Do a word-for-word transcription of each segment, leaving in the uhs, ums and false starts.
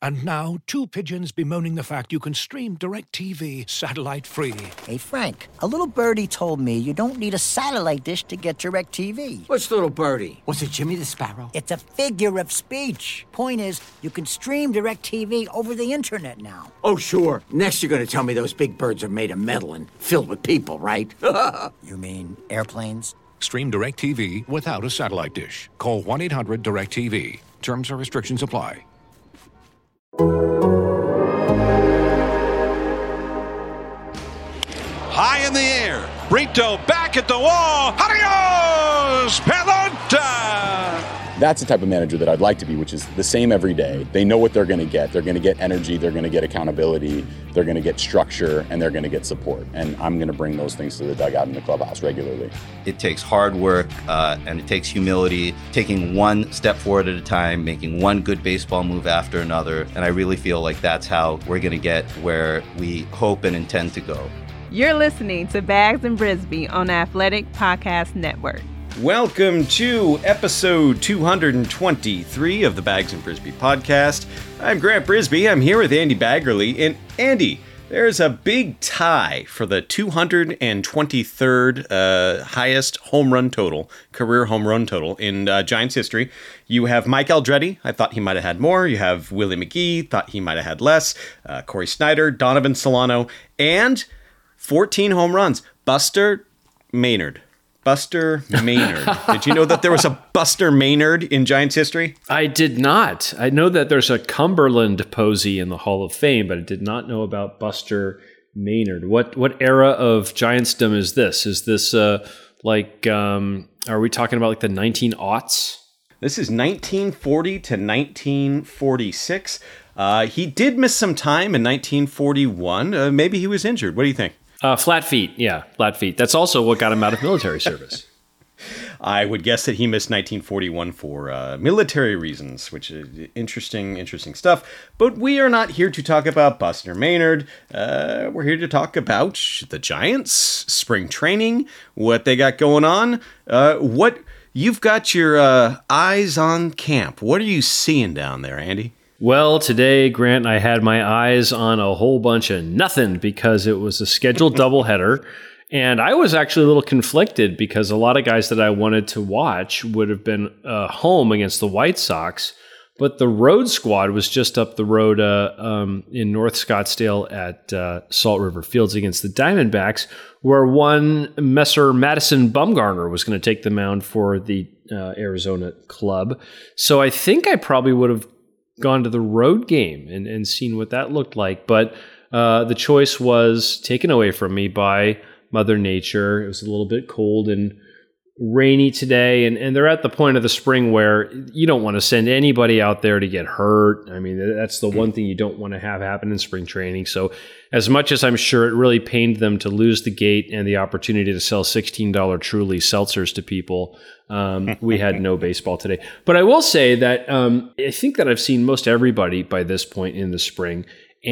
And now, two pigeons bemoaning the fact you can stream DirecTV satellite-free. Hey, Frank, a little birdie told me you don't need a satellite dish to get DirecTV. What's little birdie? Was it Jimmy the Sparrow? It's a figure of speech. Point is, you can stream DirecTV over the internet now. Oh, sure. Next you're going to tell me those big birds are made of metal and filled with people, right? You mean airplanes? Stream DirecTV without a satellite dish. Call one eight hundred direct T V. Terms and restrictions apply. High in the air. Brito back at the wall. Adios, pelota! That's the type of manager that I'd like to be, which is the same every day. They know what they're going to get. They're going to get energy. They're going to get accountability. They're going to get structure, and they're going to get support. And I'm going to bring those things to the dugout in the clubhouse regularly. It takes hard work, uh, and it takes humility, taking one step forward at a time, making one good baseball move after another. And I really feel like that's how we're going to get where we hope and intend to go. You're listening to Bags and Brisbee on Athletic Podcast Network. Welcome to episode two hundred twenty-three of the Bags and Brisbee podcast. I'm Grant Brisbee. I'm here with Andy Baggerly. And Andy, there's a big tie for the two hundred twenty-third uh, highest home run total, career home run total in uh, Giants history. You have Mike Aldrete. I thought he might have had more. You have Willie McGee. Thought he might have had less. Uh, Corey Snyder, Donovan Solano, and fourteen home runs. Buster Maynard. Buster Maynard. Did you know that there was a Buster Maynard in Giants history? I did not. I know that there's a Cumberland Posey in the Hall of Fame, but I did not know about Buster Maynard. What what era of Giantsdom is this? Is this uh, like, um, are we talking about like the nineteen aughts? This is nineteen forty to nineteen forty-six. Uh, he did miss some time in nineteen forty-one. Uh, maybe he was injured. What do you think? Uh, flat feet, yeah, flat feet. That's also what got him out of military service. I would guess that he missed nineteen forty-one for uh, military reasons, which is interesting, interesting stuff. But we are not here to talk about Buster Maynard. Uh, we're here to talk about the Giants, spring training, what they got going on. Uh, what you've got your uh, eyes on camp. What are you seeing down there, Andy? Well, today, Grant, I had my eyes on a whole bunch of nothing because it was a scheduled doubleheader. And I was actually a little conflicted because a lot of guys that I wanted to watch would have been uh, home against the White Sox. But the road squad was just up the road uh, um, in North Scottsdale at uh, Salt River Fields against the Diamondbacks, where one Messer Madison Bumgarner was going to take the mound for the uh, Arizona club. So I think I probably would have gone to the road game and, and seen what that looked like. But uh, the choice was taken away from me by Mother Nature. It was a little bit cold and rainy today. And, and they're at the point of the spring where you don't want to send anybody out there to get hurt. I mean, that's the one thing you don't want to have happen in spring training. So as much as I'm sure it really pained them to lose the gate and the opportunity to sell sixteen dollars Truly seltzers to people, um, we had no baseball today. But I will say that um, I think that I've seen most everybody by this point in the spring.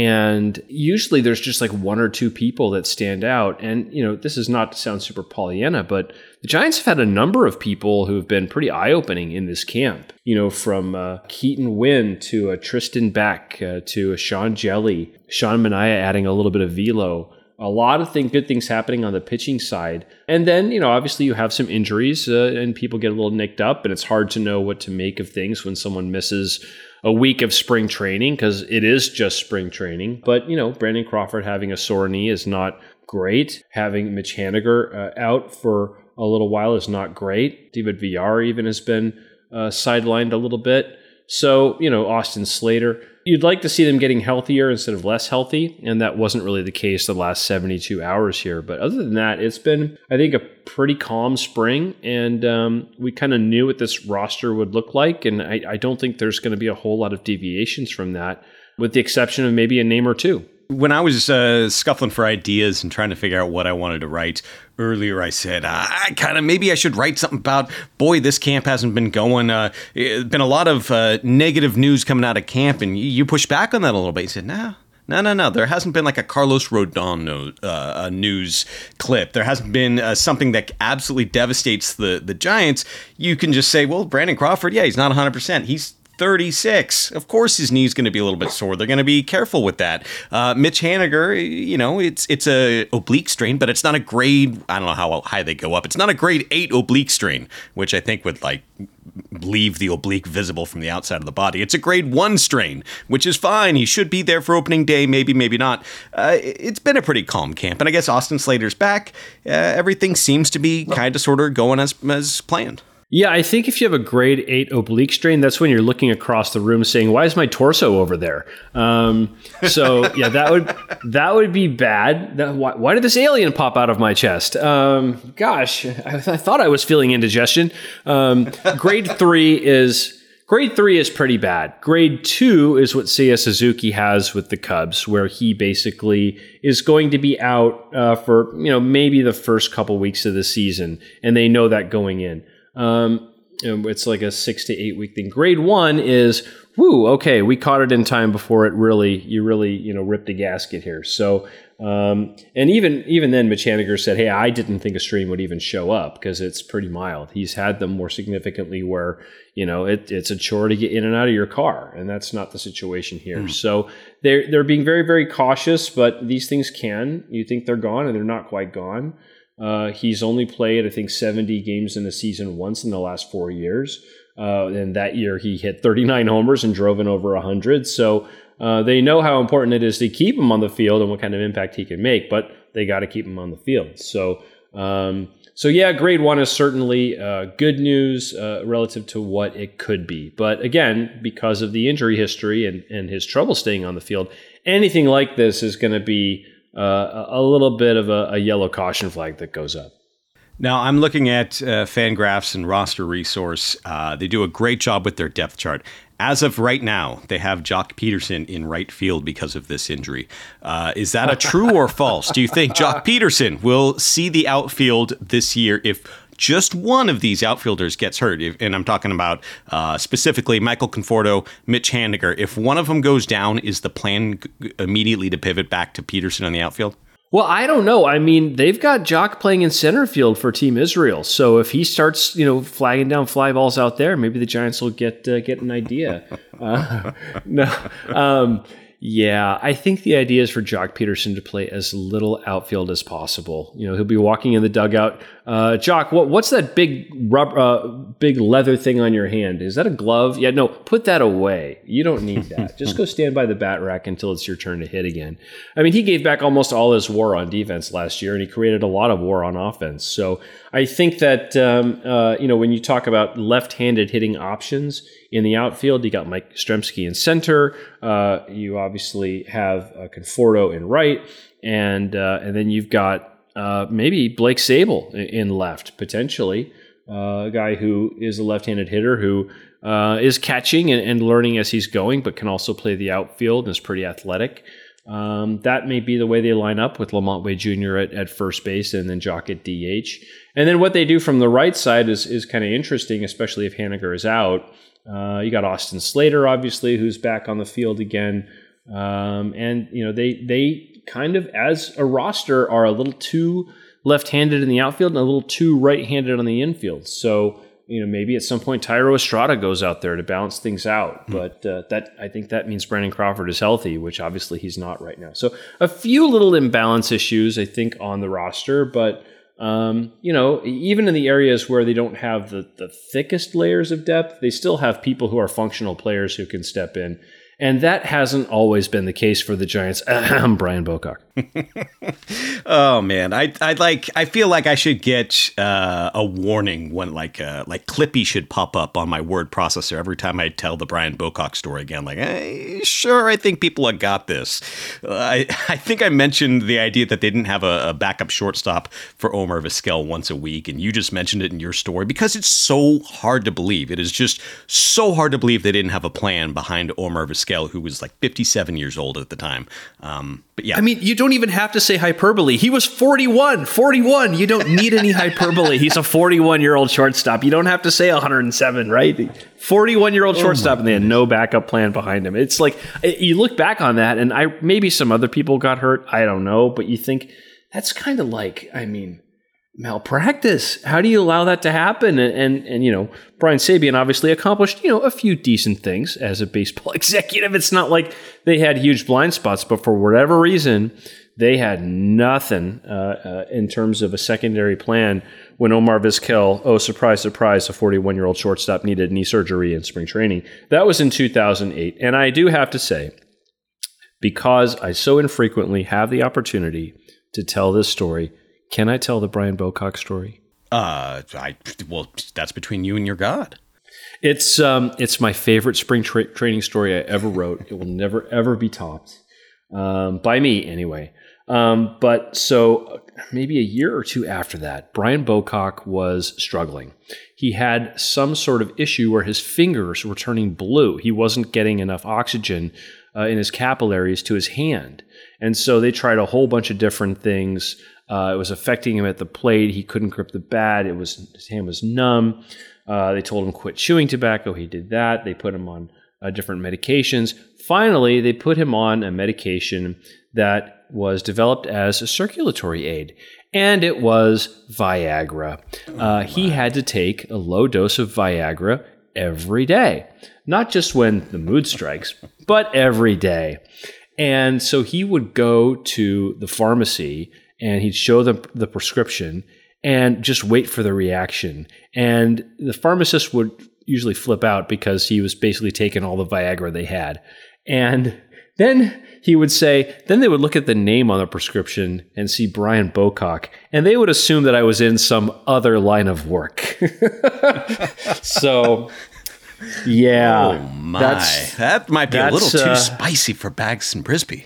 And usually there's just like one or two people that stand out. And, you know, this is not to sound super Pollyanna, but the Giants have had a number of people who have been pretty eye-opening in this camp. You know, from uh, Keaton Winn to uh, Tristan Beck uh, to uh, Sean Jelly, Sean Manaea adding a little bit of velo. A lot of thing, good things happening on the pitching side. And then, you know, obviously you have some injuries uh, and people get a little nicked up, and it's hard to know what to make of things when someone misses a week of spring training, because it is just spring training. But, you know, Brandon Crawford having a sore knee is not great. Having Mitch Haniger uh, out for a little while is not great. David Villar even has been uh, sidelined a little bit. So, you know, Austin Slater, you'd like to see them getting healthier instead of less healthy, and that wasn't really the case the last seventy-two hours here. But other than that, it's been, I think, a pretty calm spring, and um, we kind of knew what this roster would look like, and I, I don't think there's going to be a whole lot of deviations from that, with the exception of maybe a name or two. When I was uh, scuffling for ideas and trying to figure out what I wanted to write earlier, I said, uh, I kind of, maybe I should write something about, boy, this camp hasn't been going. Uh, it's been a lot of uh, negative news coming out of camp, and you, you push back on that a little bit. You said, nah. No, no, no. There hasn't been like a Carlos Rodon no, uh, a news clip. There hasn't been uh, something that absolutely devastates the, the Giants. You can just say, well, Brandon Crawford, yeah, he's not one hundred percent. He's thirty-six. Of course, his knee's going to be a little bit sore. They're going to be careful with that. Uh, Mitch Haniger, you know, it's it's a oblique strain, but it's not a grade. I don't know how high they go up. It's not a grade eight oblique strain, which I think would like leave the oblique visible from the outside of the body. It's a grade one strain, which is fine. He should be there for opening day. Maybe, maybe not. Uh, it's been a pretty calm camp, and I guess Austin Slater's back. Uh, everything seems to be kind of sort of going as as planned. Yeah, I think if you have a grade eight oblique strain, that's when you're looking across the room saying, why is my torso over there? Um, so yeah, that would that would be bad. That, why, why did this alien pop out of my chest? Um, gosh, I, I thought I was feeling indigestion. Um, grade three is grade three is pretty bad. Grade two is what Seiya Suzuki has with the Cubs, where he basically is going to be out uh, for you know maybe the first couple weeks of the season, and they know that going in. Um, it's like a six to eight week thing. Grade one is, whoo, okay, we caught it in time before it really, you really, you know, ripped a gasket here. So, um, and even, even then Mitch Haniger said, hey, I didn't think a strain would even show up because it's pretty mild. He's had them more significantly where, you know, it, it's a chore to get in and out of your car. And that's not the situation here. Mm. So they're, they're being very, very cautious, but these things can, you think they're gone and they're not quite gone. Uh, he's only played, I think, seventy games in a season once in the last four years. Uh, and that year he hit thirty-nine homers and drove in over one hundred. So uh, they know how important it is to keep him on the field and what kind of impact he can make, but they got to keep him on the field. So, um, so yeah, grade one is certainly uh, good news uh, relative to what it could be. But again, because of the injury history and, and his trouble staying on the field, anything like this is going to be Uh, a little bit of a, a yellow caution flag that goes up. Now, I'm looking at uh, Fangraphs and Roster Resource. Uh, they do a great job with their depth chart. As of right now, they have Jock Peterson in right field because of this injury. Uh, is that a true or false? Do you think Jock Peterson will see the outfield this year if just one of these outfielders gets hurt? If, and I'm talking about uh, specifically Michael Conforto, Mitch Haniger. If one of them goes down, is the plan g- immediately to pivot back to Peterson on the outfield? Well, I don't know. I mean, they've got Jock playing in center field for Team Israel. So if he starts, you know, flagging down fly balls out there, maybe the Giants will get uh, get an idea. Uh, no, um, yeah, I think the idea is for Jock Peterson to play as little outfield as possible. You know, he'll be walking in the dugout. Uh, Jock, what, what's that big rubber, uh, big leather thing on your hand? Is that a glove? Yeah, no, put that away. You don't need that. Just go stand by the bat rack until it's your turn to hit again. I mean, he gave back almost all his war on defense last year, and he created a lot of war on offense. So I think that, um, uh, you know, when you talk about left-handed hitting options in the outfield, you got Mike Yastrzemski in center. Uh, you obviously have uh, Conforto in right, and uh, and then you've got uh, maybe Blake Sable in left, potentially, uh, a guy who is a left-handed hitter who uh, is catching and, and learning as he's going, but can also play the outfield and is pretty athletic. Um, that may be the way they line up with Lamont Wade Junior at, at first base and then Jock at D H. And then what they do from the right side is is kind of interesting, especially if Haniger is out. Uh, you got Austin Slater, obviously, who's back on the field again. Um, and, you know, they they kind of, as a roster, are a little too left-handed in the outfield and a little too right-handed on the infield. So, you know, maybe at some point Thairo Estrada goes out there to balance things out. Mm. But uh, that I think that means Brandon Crawford is healthy, which obviously he's not right now. So a few little imbalance issues, I think, on the roster. But, um, you know, even in the areas where they don't have the, the thickest layers of depth, they still have people who are functional players who can step in. And that hasn't always been the case for the Giants. Ahem, Brian Bocock. Oh man, I I like I feel like I should get uh, a warning when like uh, like Clippy should pop up on my word processor every time I tell the Brian Bocock story again. Like, hey, sure, I think people have got this. Uh, I I think I mentioned the idea that they didn't have a, a backup shortstop for Omar Vizquel once a week, and you just mentioned it in your story because it's so hard to believe. It is just so hard to believe they didn't have a plan behind Omar Vizquel, who was like fifty-seven years old at the time. Um, but yeah, I mean, you don't even have to say hyperbole. He was forty-one, forty-one. You don't need any hyperbole. He's a forty-one-year-old shortstop. You don't have to say one hundred seven, right? forty-one-year-old oh shortstop, and they had no backup plan behind him. It's like, you look back on that, and I maybe some other people got hurt. I don't know. But you think, that's kind of like, I mean, malpractice. How do you allow that to happen? And, and, and, you know, Brian Sabean obviously accomplished, you know, a few decent things as a baseball executive. It's not like they had huge blind spots, but for whatever reason, they had nothing uh, uh, in terms of a secondary plan when Omar Vizquel, oh, surprise, surprise, a forty-one-year-old shortstop needed knee surgery in spring training. That was in two thousand eight. And I do have to say, because I so infrequently have the opportunity to tell this story, can I tell the Brian Bocock story? Uh, I well, that's between you and your God. It's um, it's my favorite spring tra- training story I ever wrote. It will never ever be topped um, by me, anyway. Um, but so maybe a year or two after that, Brian Bocock was struggling. He had some sort of issue where his fingers were turning blue. He wasn't getting enough oxygen uh, in his capillaries to his hand, and so they tried a whole bunch of different things. Uh, it was affecting him at the plate. He couldn't grip the bat. It was his hand was numb. Uh, they told him quit chewing tobacco. He did that. They put him on uh, different medications. Finally, they put him on a medication that was developed as a circulatory aid, and it was Viagra. Uh, he had to take a low dose of Viagra every day, not just when the mood strikes, but every day. And so he would go to the pharmacy and he'd show them the prescription and just wait for the reaction. And the pharmacist would usually flip out because he was basically taking all the Viagra they had. And then he would say, then they would look at the name on the prescription and see Brian Bocock, and they would assume that I was in some other line of work. So, yeah. Oh, my. That might be a little too uh, spicy for Bags and Brisby.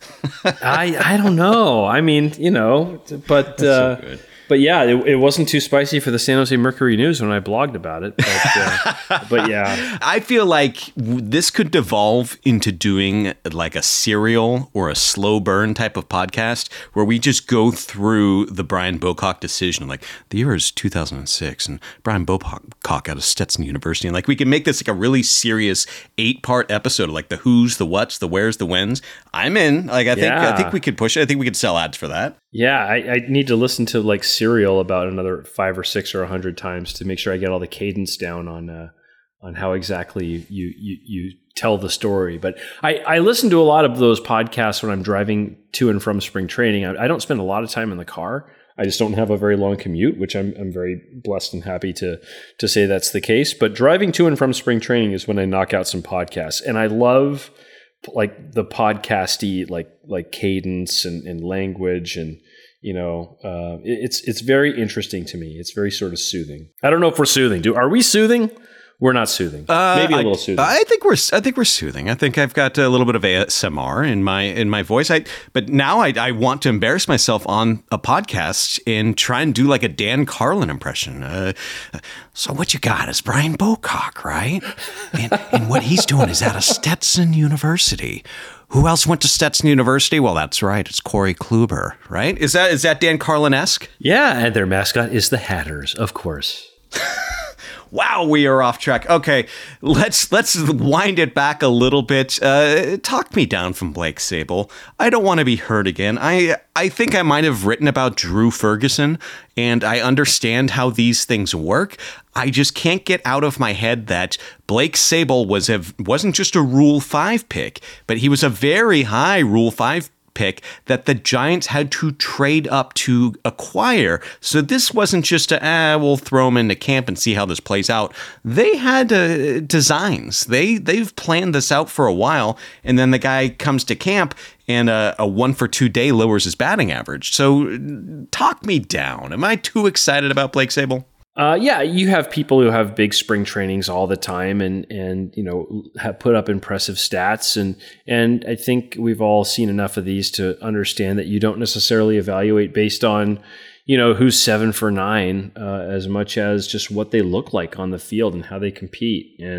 I I don't know. I mean, you know, but uh, so but yeah, it, it wasn't too spicy for the San Jose Mercury News when I blogged about it. But, uh, but yeah, I feel like this could devolve into doing like a serial or a slow burn type of podcast where we just go through the Brian Bocock decision. Like the year is two thousand six, and Brian Bocock out of Stetson University, and like we can make this like a really serious eight part episode of like the who's, the what's, the where's, the when's. I'm in. Like I think Yeah. I think we could push it. I think we could sell ads for that. yeah, I, I need to listen to like Serial about another five or six or a hundred times to make sure I get all the cadence down on uh, on how exactly you, you you you tell the story. But I, I listen to a lot of those podcasts when I'm driving to and from spring training. I, I don't spend a lot of time in the car. I just don't have a very long commute, which I'm I'm very blessed and happy to to say that's the case. But driving to and from spring training is when I knock out some podcasts, and I love like the podcasty like like cadence and, and language, and you know uh, it, it's it's very interesting to me. It's very sort of soothing. I don't know if we're soothing. Do are we soothing? We're not soothing. Uh, Maybe a I, little soothing. I think we're. I think we're soothing. I think I've got a little bit of A S M R in my in my voice. I but now I, I want to embarrass myself on a podcast and try and do like a Dan Carlin impression. Uh, so what you got is Brian Bocock, right? And, and what he's doing is out of Stetson University. Who else went to Stetson University? Well, that's right. It's Corey Kluber, right? Is that is that Dan Carlin-esque? Yeah, and their mascot is the Hatters, of course. Wow, we are off track. Okay, let's let's wind it back a little bit. Uh, talk me down from Blake Sabol. I don't want to be hurt again. I I think I might have written about Drew Ferguson, and I understand how these things work. I just can't get out of my head that Blake Sabol was a, wasn't just a Rule five pick, but he was a very high Rule five pick that the Giants had to trade up to acquire. So this wasn't just a, ah, we'll throw him into camp and see how this plays out. They had uh, designs. They, they've planned this out for a while, and then the guy comes to camp and a, a one for two day lowers his batting average. So talk me down. Am I too excited about Blake Sabol? Uh, yeah, you have people who have big spring trainings all the time, and and you know have put up impressive stats, and and I think we've all seen enough of these to understand that you don't necessarily evaluate based on you know who's seven for nine uh, as much as just what they look like on the field and how they compete. And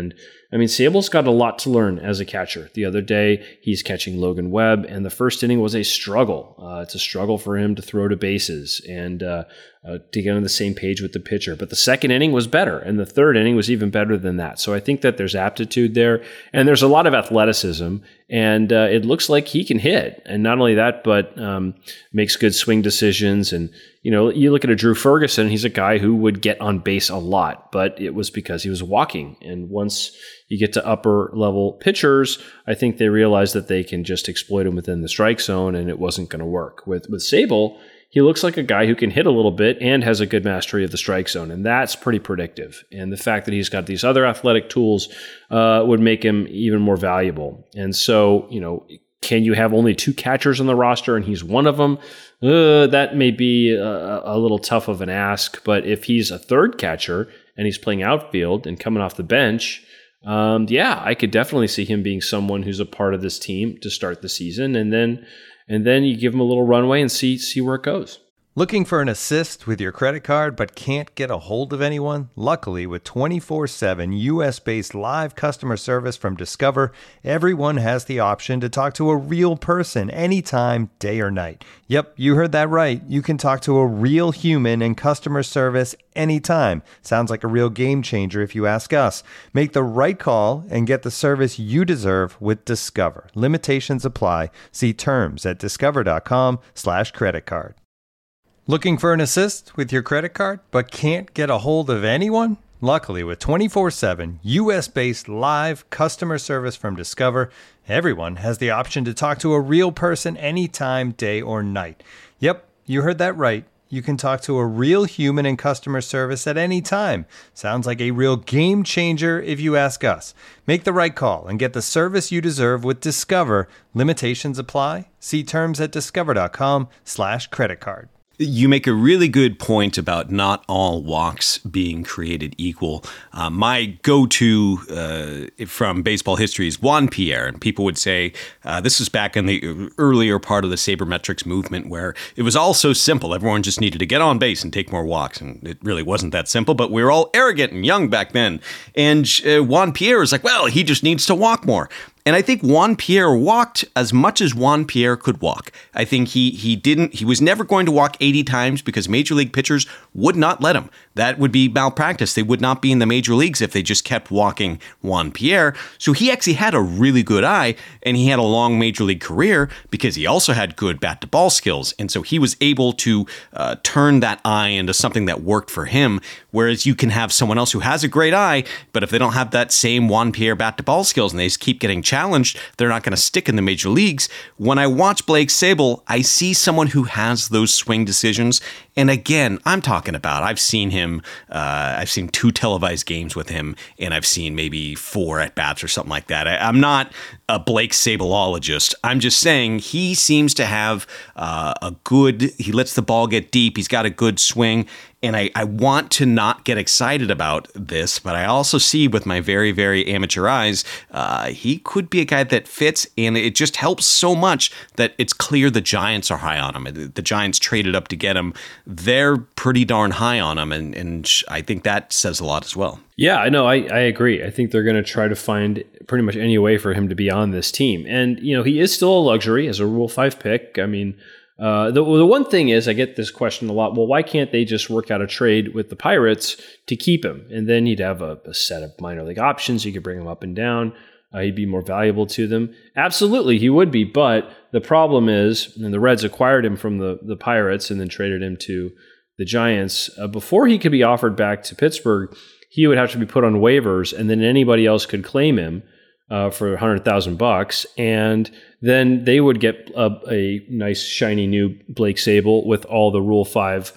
I mean, Sable's got a lot to learn as a catcher. The other day, he's catching Logan Webb, and the first inning was a struggle. Uh, it's a struggle for him to throw to bases and uh, uh, to get on the same page with the pitcher. But the second inning was better, and the third inning was even better than that. So I think that there's aptitude there, and there's a lot of athleticism, and uh, it looks like he can hit. And not only that, but um, makes good swing decisions. And, you know, you look at a Drew Ferguson, he's a guy who would get on base a lot, but it was because he was walking. And once you get to upper level pitchers, I think they realized that they can just exploit him within the strike zone, and it wasn't going to work. With with Sable, he looks like a guy who can hit a little bit and has a good mastery of the strike zone, and that's pretty predictive. And the fact that he's got these other athletic tools uh, would make him even more valuable. And so, you know, can you have only two catchers on the roster and he's one of them? Uh, that may be a, a little tough of an ask, but if he's a third catcher and he's playing outfield and coming off the bench, Um, yeah, I could definitely see him being someone who's a part of this team to start the season, and then and then you give him a little runway and see see where it goes. Looking for an assist with your credit card but can't get a hold of anyone? Luckily, with twenty-four seven U S-based live customer service from Discover, everyone has the option to talk to a real person anytime, day or night. Yep, you heard that right. You can talk to a real human in customer service anytime. Sounds like a real game changer if you ask us. Make the right call and get the service you deserve with Discover. Limitations apply. See terms at discover.com slash credit card. Looking for an assist with your credit card but can't get a hold of anyone? Luckily, with twenty-four seven U S-based live customer service from Discover, everyone has the option to talk to a real person anytime, day or night. Yep, you heard that right. You can talk to a real human in customer service at any time. Sounds like a real game changer if you ask us. Make the right call and get the service you deserve with Discover. Limitations apply. See terms at discover.com slash credit card. You make a really good point about not all walks being created equal. Uh, my go-to uh, from baseball history is Juan Pierre, and people would say uh, this was back in the earlier part of the sabermetrics movement where it was all so simple. Everyone just needed to get on base and take more walks, and it really wasn't that simple, but we were all arrogant and young back then. And uh, Juan Pierre is like, well, he just needs to walk more. And I think Juan Pierre walked as much as Juan Pierre could walk. I think he he didn't, he was never going to walk eighty times because major league pitchers would not let him. That would be malpractice. They would not be in the major leagues if they just kept walking Juan Pierre. So he actually had a really good eye, and he had a long major league career because he also had good bat to ball skills. And so he was able to uh, turn that eye into something that worked for him. Whereas you can have someone else who has a great eye, but if they don't have that same Juan Pierre bat to ball skills and they just keep getting challenged, they're not going to stick in the major leagues. When I watch Blake Sabol, I see someone who has those swing decisions. And again, I'm talking about, I've seen him, uh, I've seen two televised games with him, and I've seen maybe four at-bats or something like that. I, I'm not a Blake Sabolologist. I'm just saying he seems to have uh, a good, he lets the ball get deep, he's got a good swing. And I, I want to not get excited about this, but I also see with my very, very amateur eyes, uh, he could be a guy that fits, and it just helps so much that it's clear the Giants are high on him. The Giants traded up to get him. They're pretty darn high on him, and, and I think that says a lot as well. Yeah, I know. I, I agree. I think they're going to try to find pretty much any way for him to be on this team. And, you know, he is still a luxury as a Rule five pick. I mean, Uh, the, the one thing is, I get this question a lot, well, why can't they just work out a trade with the Pirates to keep him? And then he'd have a, a set of minor league options. You could bring him up and down. Uh, he'd be more valuable to them. Absolutely, he would be. But the problem is, and the Reds acquired him from the, the Pirates and then traded him to the Giants. Uh, before he could be offered back to Pittsburgh, he would have to be put on waivers, and then anybody else could claim him uh, for a hundred thousand bucks, and then they would get a, a nice shiny new Blake Sabol with all the Rule Five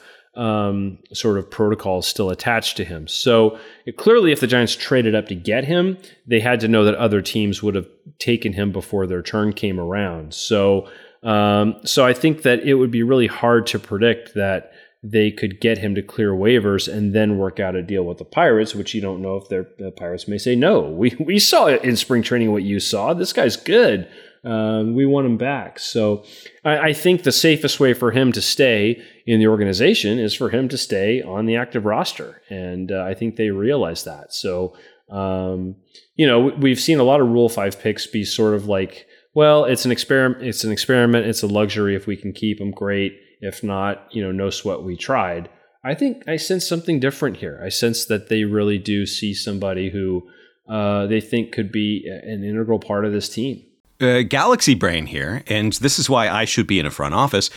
um, sort of protocols still attached to him. So it, clearly, if the Giants traded up to get him, they had to know that other teams would have taken him before their turn came around. So, um, so I think that it would be really hard to predict that they could get him to clear waivers and then work out a deal with the Pirates, which you don't know if their the Pirates may say, no, we, we saw it in spring training what you saw. This guy's good. Um, we want him back. So I, I think the safest way for him to stay in the organization is for him to stay on the active roster. And uh, I think they realize that. So Um, you know, we've seen a lot of Rule Five picks be sort of like, well, it's an experiment. It's an experiment. It's a luxury. If we can keep them, great. If not, you know, no sweat. We tried. I think I sense something different here. I sense that they really do see somebody who uh, they think could be an integral part of this team. Uh, Galaxy Brain here, and this is why I should be in a front office.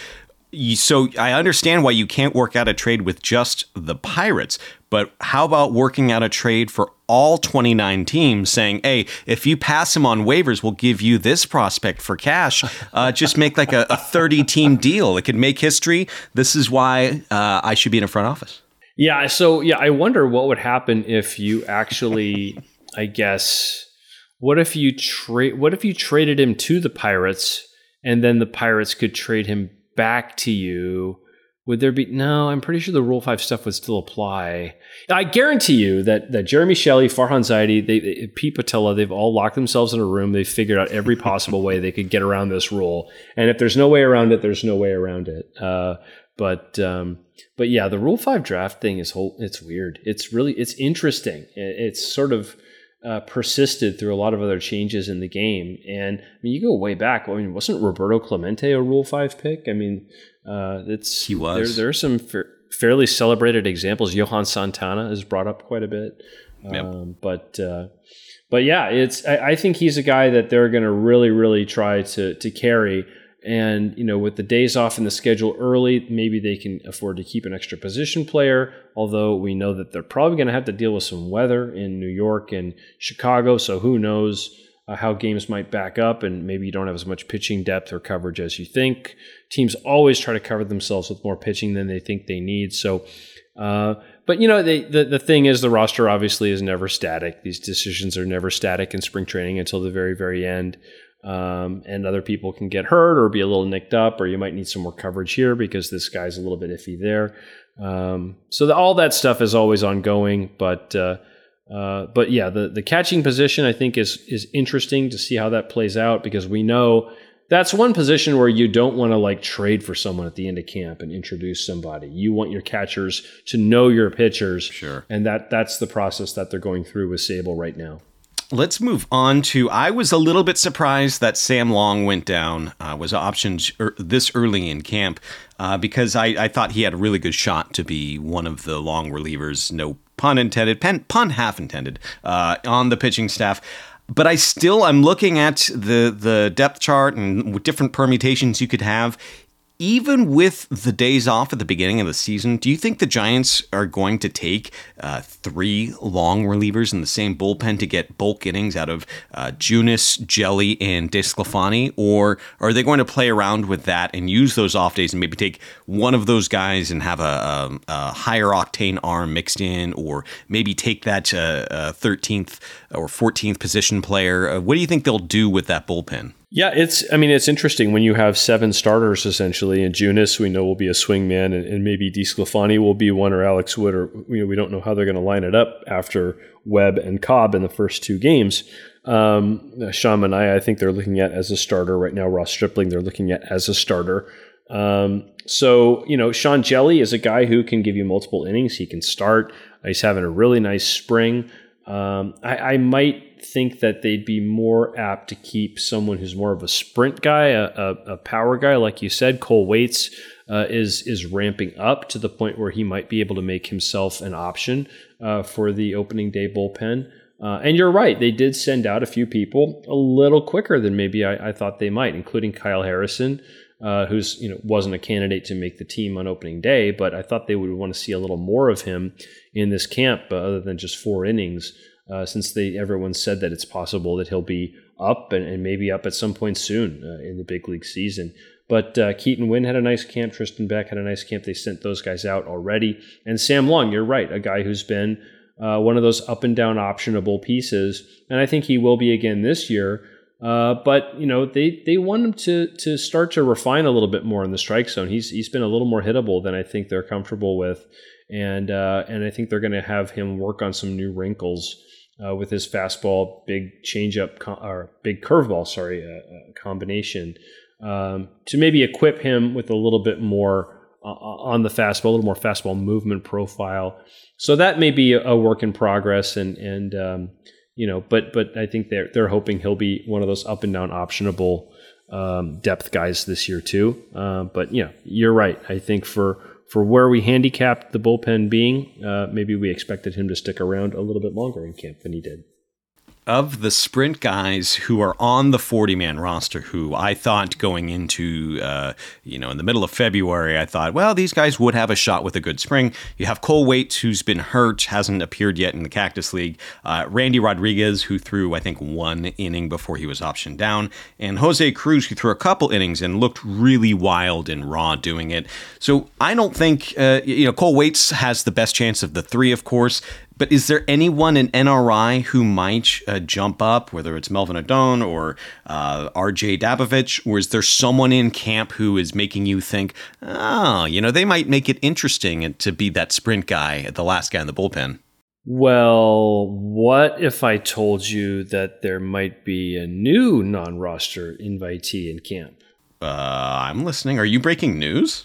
So I understand why you can't work out a trade with just the Pirates, but how about working out a trade for all twenty-nine teams saying, hey, if you pass him on waivers, we'll give you this prospect for cash. Uh, just make like a thirty-team deal. It could make history. This is why uh, I should be in a front office. Yeah, so yeah, I wonder what would happen if you actually, I guess, what if you trade? What if you traded him to the Pirates, and then the Pirates could trade him back to you? Would there be no? I'm pretty sure the Rule Five stuff would still apply. I guarantee you that that Jeremy Shelley, Farhan Zaidi, they, they, Pete Patella, they've all locked themselves in a room. They've figured out every possible way they could get around this rule. And if there's no way around it, there's no way around it. Uh, but um, but yeah, the Rule Five draft thing is whole. It's weird. It's really it's interesting. It's sort of uh, persisted through a lot of other changes in the game. And I mean, you go way back. I mean, wasn't Roberto Clemente a Rule Five pick? I mean. Uh, it's he was. There, there are some fa- fairly celebrated examples. Johan Santana is brought up quite a bit, yep. um, but uh, but yeah, it's. I, I think he's a guy that they're going to really, really try to to carry. And you know, with the days off in the schedule early, maybe they can afford to keep an extra position player. Although we know that they're probably going to have to deal with some weather in New York and Chicago, so who knows. Uh, how games might back up, and maybe you don't have as much pitching depth or coverage as you think. Teams always try to cover themselves with more pitching than they think they need. So, uh, but you know, they, the the thing is, the roster obviously is never static. These decisions are never static in spring training until the very, very end. Um, and other people can get hurt or be a little nicked up, or you might need some more coverage here because this guy's a little bit iffy there. Um, so the, all that stuff is always ongoing, but. Uh, Uh, but yeah, the, the catching position I think is is interesting to see how that plays out, because we know that's one position where you don't want to like trade for someone at the end of camp and introduce somebody. You want your catchers to know your pitchers, sure, and that that's the process that they're going through with Sable right now. Let's move on to, I was a little bit surprised that Sam Long went down, uh, was optioned er, this early in camp, uh, because I, I thought he had a really good shot to be one of the long relievers, no pun intended, pen, pun half intended, uh, on the pitching staff. But I still, I'm looking at the, the depth chart and different permutations you could have. Even with the days off at the beginning of the season, do you think the Giants are going to take uh, three long relievers in the same bullpen to get bulk innings out of uh, Junis, Jelly, and DeSclafani? Or are they going to play around with that and use those off days and maybe take one of those guys and have a, a, a higher octane arm mixed in, or maybe take that uh, uh, thirteenth or fourteenth position player? Uh, what do you think they'll do with that bullpen? Yeah, it's. I mean, it's interesting when you have seven starters essentially, and Junis we know will be a swingman, and, and maybe DeSclafani will be one, or Alex Wood, or you know, we don't know how they're going to line it up after Webb and Cobb in the first two games. Um, Sean Manaea, I think they're looking at as a starter right now. Ross Stripling, they're looking at as a starter. Um, so you know, Sean Jelly is a guy who can give you multiple innings. He can start. He's having a really nice spring. Um, I, I might think that they'd be more apt to keep someone who's more of a sprint guy, a, a, a power guy, like you said. Cole Waits uh, is is ramping up to the point where he might be able to make himself an option uh, for the opening day bullpen. Uh, and you're right, they did send out a few people a little quicker than maybe I, I thought they might, including Kyle Harrison, uh, who's you know wasn't a candidate to make the team on opening day, but I thought they would want to see a little more of him in this camp, uh, other than just four innings. Uh, since they everyone said that it's possible that he'll be up and, and maybe up at some point soon uh, in the big league season. But uh, Keaton Wynn had a nice camp. Tristan Beck had a nice camp. They sent those guys out already. And Sam Long, you're right, a guy who's been uh, one of those up and down optionable pieces. And I think he will be again this year. Uh, but, you know, they, they want him to to start to refine a little bit more in the strike zone. He's He's been a little more hittable than I think they're comfortable with. And, uh, and I think they're going to have him work on some new wrinkles Uh, with his fastball, big changeup, com- or big curveball, sorry, uh, uh, combination, um, to maybe equip him with a little bit more on the fastball, a little more fastball movement profile. So that may be a, a work in progress, and and um, you know, but but I think they're they're hoping he'll be one of those up and down optionable um, depth guys this year too. Uh, but yeah, you're right. I think for for where we handicapped the bullpen being, uh, maybe we expected him to stick around a little bit longer in camp than he did. Of the sprint guys who are on the forty-man roster, who I thought going into, uh, you know, in the middle of February, I thought, well, these guys would have a shot with a good spring. You have Cole Waits, who's been hurt, hasn't appeared yet in the Cactus League. Uh, Randy Rodriguez, who threw, I think, one inning before he was optioned down. And Jose Cruz, who threw a couple innings and looked really wild and raw doing it. So I don't think, uh, you know, Cole Waits has the best chance of the three, of course. But is there anyone in N R I who might uh, jump up, whether it's Melvin Adone or uh, R J Dabovich, or is there someone in camp who is making you think, oh, you know, they might make it interesting to be that sprint guy, the last guy in the bullpen? Well, what if I told you that there might be a new non-roster invitee in camp? Uh, I'm listening. Are you breaking news?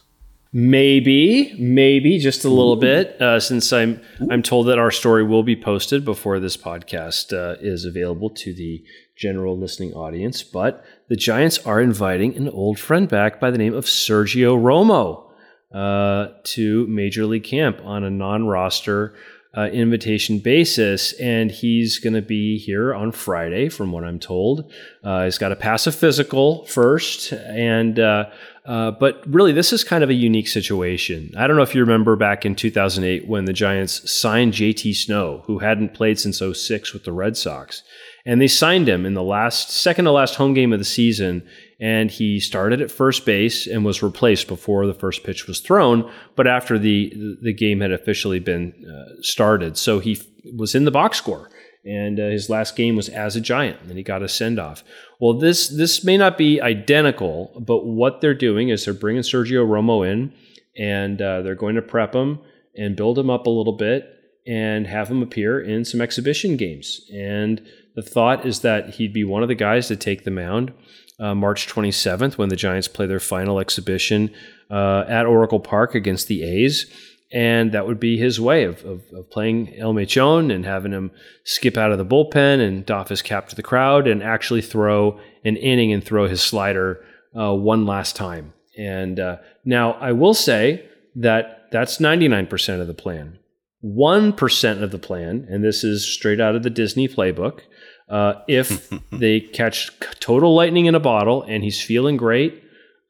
Maybe, maybe just a little bit, uh, since I'm I'm told that our story will be posted before this podcast uh, is available to the general listening audience. But the Giants are inviting an old friend back by the name of Sergio Romo uh, to Major League Camp on a non-roster uh, invitation basis, and he's going to be here on Friday, from what I'm told. Uh, he's got to pass a physical first, and uh, Uh, but really, this is kind of a unique situation. I don't know if you remember back in two thousand eight when the Giants signed J T Snow, who hadn't played since oh six with the Red Sox. And they signed him in the last, second to last home game of the season. And he started at first base and was replaced before the first pitch was thrown, but after the, the game had officially been uh, started. So he f- was in the box score. And uh, his last game was as a Giant, and he got a send-off. Well, this this may not be identical, but what they're doing is they're bringing Sergio Romo in, and uh, they're going to prep him and build him up a little bit and have him appear in some exhibition games. And the thought is that he'd be one of the guys to take the mound uh, March twenty-seventh when the Giants play their final exhibition uh, at Oracle Park against the A's. And that would be his way of, of, of playing El Mechon and having him skip out of the bullpen and doff his cap to the crowd and actually throw an inning and throw his slider uh, one last time. And uh, now I will say that that's ninety-nine percent of the plan. one percent of the plan, and this is straight out of the Disney playbook, uh, if they catch total lightning in a bottle and he's feeling great,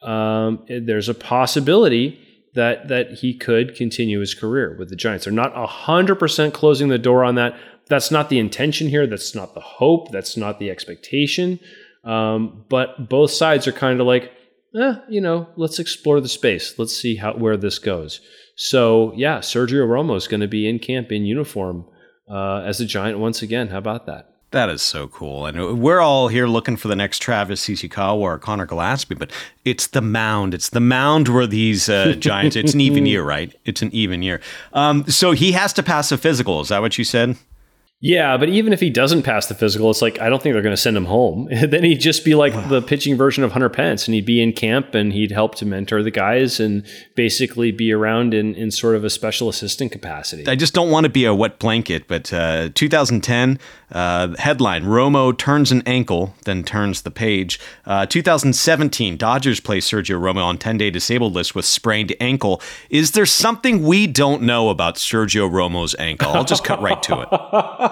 um, there's a possibility that that he could continue his career with the Giants. They're not one hundred percent closing the door on that. That's not the intention here. That's not the hope. That's not the expectation. Um, but both sides are kind of like, eh, you know, let's explore the space. Let's see how where this goes. So, yeah, Sergio Romo is going to be in camp in uniform uh, as a Giant once again. How about that? That is so cool. And we're all here looking for the next Travis Ishikawa or Connor Gillespie, but it's the mound. It's the mound where these uh, Giants, it's an even year, right? It's an even year. Um, so he has to pass a physical. Is that what you said? Yeah, but even if he doesn't pass the physical, it's like, I don't think they're going to send him home. Then he'd just be like the pitching version of Hunter Pence, and he'd be in camp and he'd help to mentor the guys and basically be around in, in sort of a special assistant capacity. I just don't want to be a wet blanket, but uh, two thousand ten, uh, headline, Romo turns an ankle, then turns the page. Uh, two thousand seventeen, Dodgers play Sergio Romo on ten-day disabled list with sprained ankle. Is there something we don't know about Sergio Romo's ankle? I'll just cut right to it.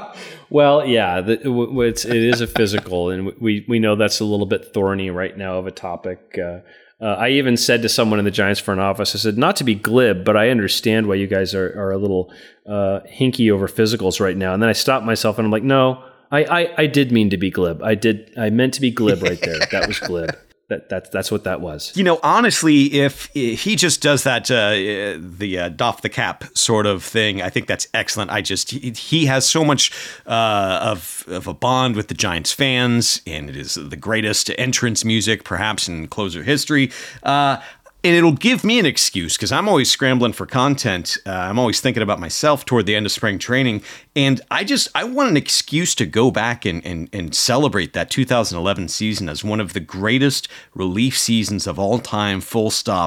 Well, yeah, the, it's, it is a physical, and we we know that's a little bit thorny right now of a topic. Uh, uh, I even said to someone in the Giants front office, I said, not to be glib, but I understand why you guys are, are a little uh, hinky over physicals right now. And then I stopped myself, and I'm like, no, I, I, I did mean to be glib. I did. I meant to be glib right there. That was glib. That, that, that's what that was. You know, honestly, if, if he just does that, uh, the uh, doff the cap sort of thing, I think that's excellent. I just, he, he has so much uh, of, of a bond with the Giants fans, and it is the greatest entrance music, perhaps in closer history. Uh, And it'll give me an excuse because I'm always scrambling for content. Uh, I'm always thinking about myself toward the end of spring training. And I just, I want an excuse to go back and, and, and celebrate that two thousand eleven season as one of the greatest relief seasons of all time, full stop.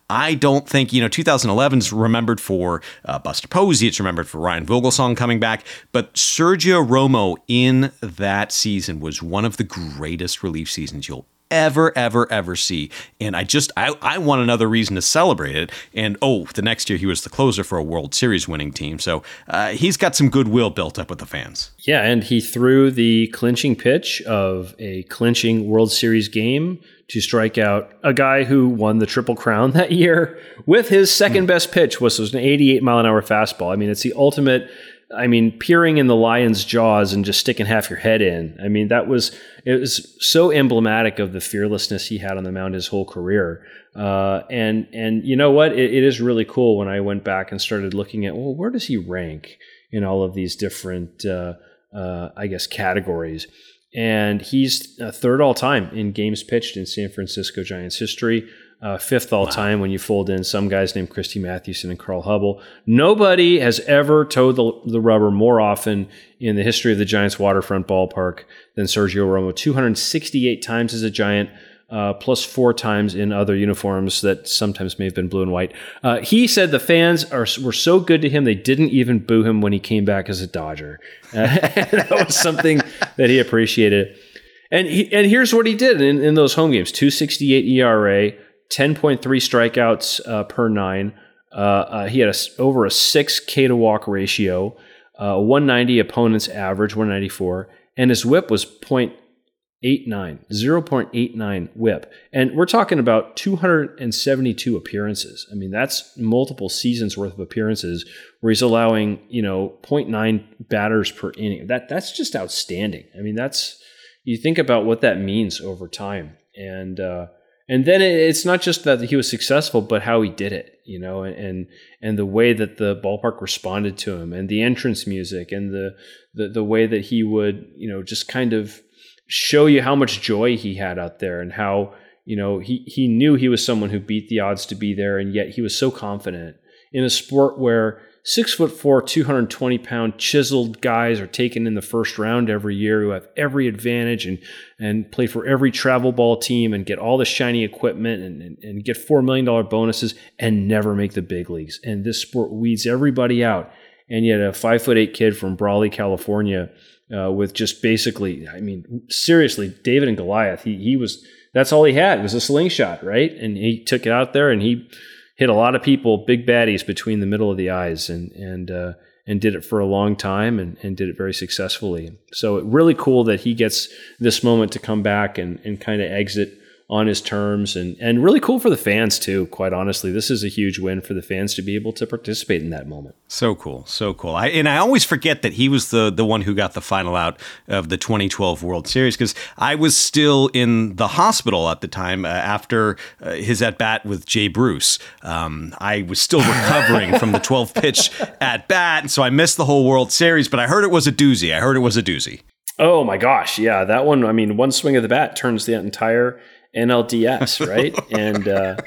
I don't think, you know, twenty eleven is remembered for uh, Buster Posey. It's remembered for Ryan Vogelsong coming back. But Sergio Romo in that season was one of the greatest relief seasons you'll ever, ever, ever see. And I just, I, I want another reason to celebrate it. And, oh, the next year he was the closer for a World Series winning team. So uh, he's got some goodwill built up with the fans. Yeah, and he threw the clinching pitch of a clinching World Series game to strike out a guy who won the Triple Crown that year with his second best pitch, which was an eighty-eight mile an hour fastball. I mean, it's the ultimate, I mean, peering in the lion's jaws and just sticking half your head in. I mean, that was, it was so emblematic of the fearlessness he had on the mound his whole career. Uh, and, and you know what? It, it is really cool when I went back and started looking at, well, where does he rank in all of these different, uh, uh, I guess, categories? And he's uh, third all time in games pitched in San Francisco Giants history. Uh, fifth all time when you fold in some guys named Christy Mathewson and Carl Hubble. Nobody has ever towed the, the rubber more often in the history of the Giants waterfront ballpark than Sergio Romo. two hundred sixty-eight times as a Giant, uh, plus four times in other uniforms that sometimes may have been blue and white. Uh, he said the fans are were so good to him they didn't even boo him when he came back as a Dodger. Uh, that was something that he appreciated. And he, and here's what he did in, in those home games: two sixty-eight E R A. ten point three strikeouts uh, per nine. Uh, uh, he had a, over a six K to walk ratio, uh, one ninety opponent's average, one ninety-four, and his whip was point eight nine, zero point eight nine whip. And we're talking about two hundred seventy-two appearances. I mean, that's multiple seasons worth of appearances where he's allowing, you know, point nine batters per inning. That that's just outstanding. I mean, that's, you think about what that means over time. And, uh, And then it's not just that he was successful, but how he did it, you know, and and the way that the ballpark responded to him, and the entrance music, and the the, the way that he would, you know, just kind of show you how much joy he had out there, and how, you know, he he knew he was someone who beat the odds to be there, and yet he was so confident in a sport where six foot four, two hundred twenty pound chiseled guys are taken in the first round every year who have every advantage and and play for every travel ball team and get all the shiny equipment and, and, and get four million dollars bonuses and never make the big leagues. And this sport weeds everybody out. And yet a five foot eight kid from Brawley, California, uh, with just basically, I mean, seriously, David and Goliath, he he was, that's all he had was a slingshot, right? And he took it out there and he hit a lot of people, big baddies, between the middle of the eyes, and and uh, and did it for a long time, and, and did it very successfully. So really cool that he gets this moment to come back and, and kind of exit on his terms, and and really cool for the fans too, quite honestly. This is a huge win for the fans to be able to participate in that moment. So cool, so cool. I, and I always forget that he was the the one who got the final out of the twenty twelve World Series, because I was still in the hospital at the time uh, after uh, his at-bat with Jay Bruce. Um, I was still recovering from the twelfth pitch at-bat, and so I missed the whole World Series, but I heard it was a doozy. I heard it was a doozy. Oh my gosh, yeah, that one, I mean, one swing of the bat turns the entire N L D S, right? and uh,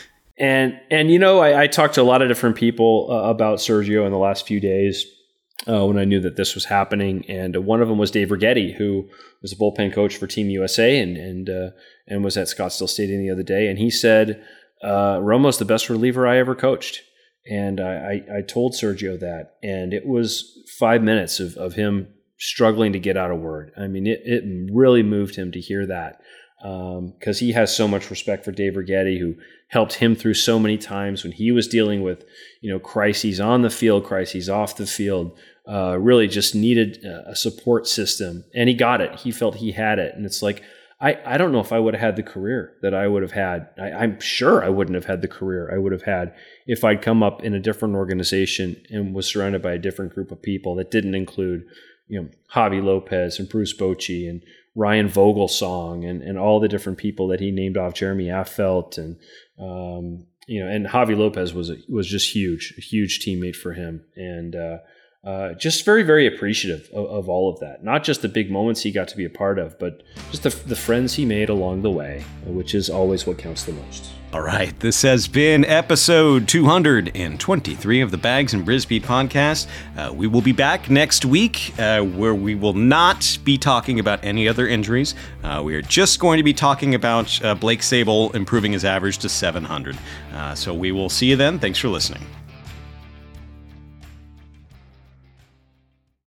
and and you know, I, I talked to a lot of different people uh, about Sergio in the last few days uh, when I knew that this was happening, and uh, one of them was Dave Righetti, who was a bullpen coach for Team U S A and and uh, and was at Scottsdale Stadium the other day, and he said uh, Romo's the best reliever I ever coached, and I, I, I told Sergio that, and it was five minutes of of him struggling to get out a word. I mean, it it really moved him to hear that. Because um, he has so much respect for Dave Righetti, who helped him through so many times when he was dealing with, you know, crises on the field, crises off the field, uh, really just needed a support system. And he got it. He felt he had it. And it's like, I, I don't know if I would have had the career that I would have had. I, I'm sure I wouldn't have had the career I would have had if I'd come up in a different organization and was surrounded by a different group of people that didn't include, you know, Javi Lopez and Bruce Bochy and Ryan Vogelsong and, and all the different people that he named off, Jeremy Affeldt, and um, you know, and Javi Lopez was a, was just huge, a huge teammate for him, and uh, Uh, just very, very appreciative of, of all of that. Not just the big moments he got to be a part of, but just the, the friends he made along the way, which is always what counts the most. All right, this has been episode two hundred twenty-three of the Bags and Brisbee podcast. Uh, we will be back next week uh, where we will not be talking about any other injuries. Uh, we are just going to be talking about uh, Blake Sabol improving his average to seven hundred. Uh, so we will see you then. Thanks for listening.